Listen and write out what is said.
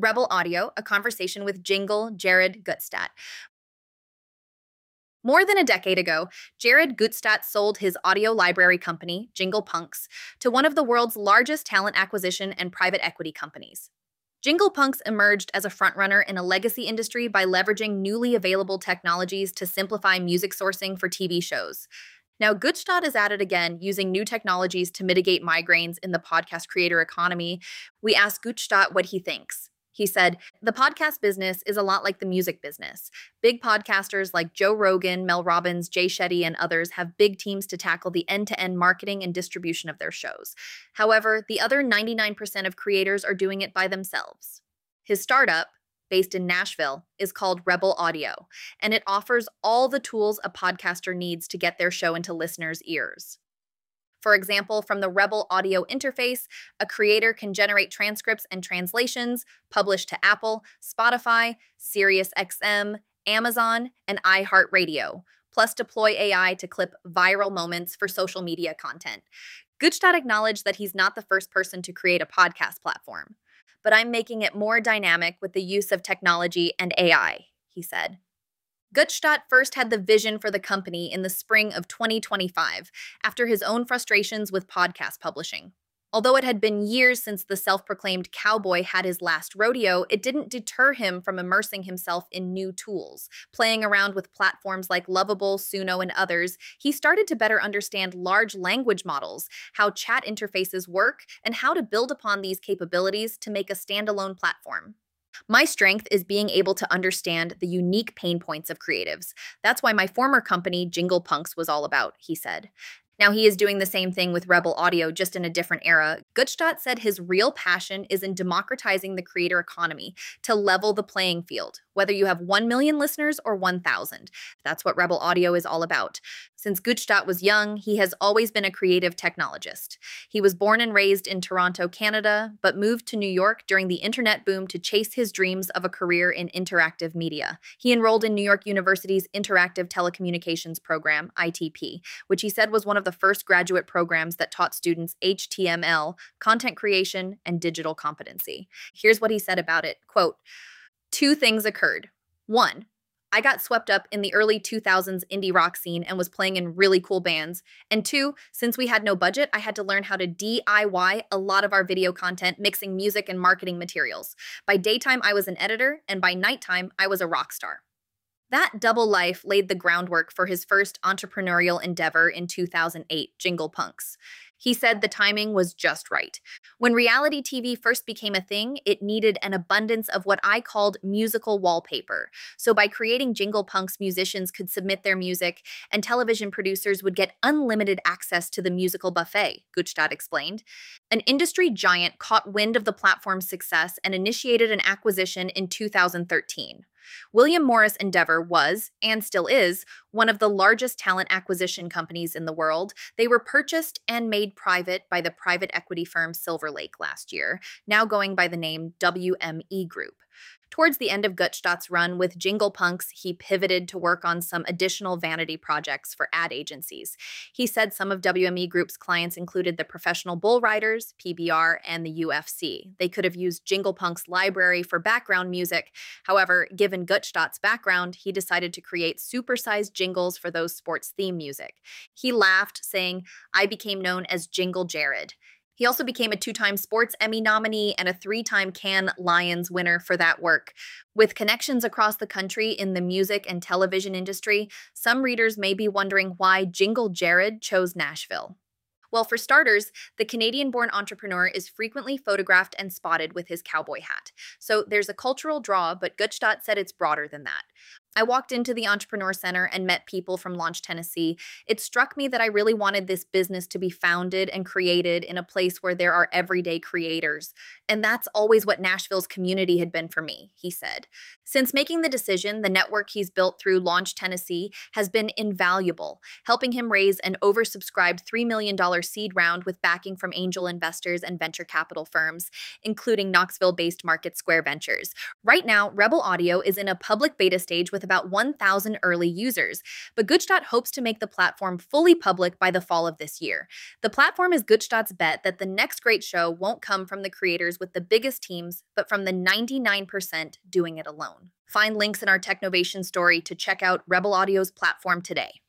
Rebel Audio, a conversation with Jingle Jared Gutstadt. More than a decade ago, Jared Gutstadt sold his audio library company, Jingle Punks, to one of the world's largest talent acquisition and private equity companies. Jingle Punks emerged as a frontrunner in a legacy industry by leveraging newly available technologies to simplify music sourcing for TV shows. Now, Gutstadt is at it again, using new technologies to mitigate migraines in the podcast creator economy. We asked Gutstadt what he thinks. He said, the podcast business is a lot like the music business. Big podcasters like Joe Rogan, Mel Robbins, Jay Shetty, and others have big teams to tackle the end-to-end marketing and distribution of their shows. However, the other 99% of creators are doing it by themselves. His startup, based in Nashville, is called Rebel Audio, and it offers all the tools a podcaster needs to get their show into listeners' ears. For example, from the Rebel Audio interface, a creator can generate transcripts and translations, publish to Apple, Spotify, SiriusXM, Amazon, and iHeartRadio, plus deploy AI to clip viral moments for social media content. Gutstadt acknowledged that he's not the first person to create a podcast platform, but I'm making it more dynamic with the use of technology and AI, he said. Gutstadt first had the vision for the company in the spring of 2025, after his own frustrations with podcast publishing. Although it had been years since the self-proclaimed cowboy had his last rodeo, it didn't deter him from immersing himself in new tools. Playing around with platforms like Lovable, Suno, and others, he started to better understand large language models, how chat interfaces work, and how to build upon these capabilities to make a standalone platform. My strength is being able to understand the unique pain points of creatives. That's why my former company, Jingle Punks, was all about, he said. Now he is doing the same thing with Rebel Audio, just in a different era. Gutstadt said his real passion is in democratizing the creator economy to level the playing field, whether you have 1 million listeners or 1,000. That's what Rebel Audio is all about. Since Gutstadt was young, he has always been a creative technologist. He was born and raised in Toronto, Canada, but moved to New York during the internet boom to chase his dreams of a career in interactive media. He enrolled in New York University's Interactive Telecommunications Program, ITP, which he said was one of the first graduate programs that taught students HTML, content creation, and digital competency. Here's what he said about it, quote, 2 things occurred. 1, I got swept up in the early 2000s indie rock scene and was playing in really cool bands. And 2, since we had no budget, I had to learn how to DIY a lot of our video content, mixing music and marketing materials. By daytime, I was an editor, and by nighttime, I was a rock star. That double life laid the groundwork for his first entrepreneurial endeavor in 2008, Jingle Punks. He said the timing was just right. When reality TV first became a thing, it needed an abundance of what I called musical wallpaper. So by creating Jingle Punks, musicians could submit their music, and television producers would get unlimited access to the musical buffet, Gutstadt explained. An industry giant caught wind of the platform's success and initiated an acquisition in 2013. William Morris Endeavor was, and still is, one of the largest talent acquisition companies in the world. They were purchased and made private by the private equity firm Silver Lake last year, now going by the name WME Group. Towards the end of Gutstadt's run with Jingle Punks, he pivoted to work on some additional vanity projects for ad agencies. He said some of WME Group's clients included the Professional Bull Riders, PBR, and the UFC. They could have used Jingle Punk's library for background music. However, given Gutstadt's background, he decided to create supersized jingles for those sports theme music. He laughed, saying, I became known as Jingle Jared. He also became a 2-time Sports Emmy nominee and a 3-time Cannes Lions winner for that work. With connections across the country in the music and television industry, some readers may be wondering why Jingle Jared chose Nashville. Well, for starters, the Canadian-born entrepreneur is frequently photographed and spotted with his cowboy hat. So there's a cultural draw, but Gutstadt said it's broader than that. I walked into the Entrepreneur Center and met people from Launch, Tennessee. It struck me that I really wanted this business to be founded and created in a place where there are everyday creators. And that's always what Nashville's community had been for me, he said. Since making the decision, the network he's built through Launch, Tennessee has been invaluable, helping him raise an oversubscribed $3 million seed round with backing from angel investors and venture capital firms, including Knoxville-based Market Square Ventures. Right now, Rebel Audio is in a public beta stage with about 1,000 early users, but Gutstadt hopes to make the platform fully public by the fall of this year. The platform is Gutstadt's bet that the next great show won't come from the creators with the biggest teams, but from the 99% doing it alone. Find links in our Technovation story to check out Rebel Audio's platform today.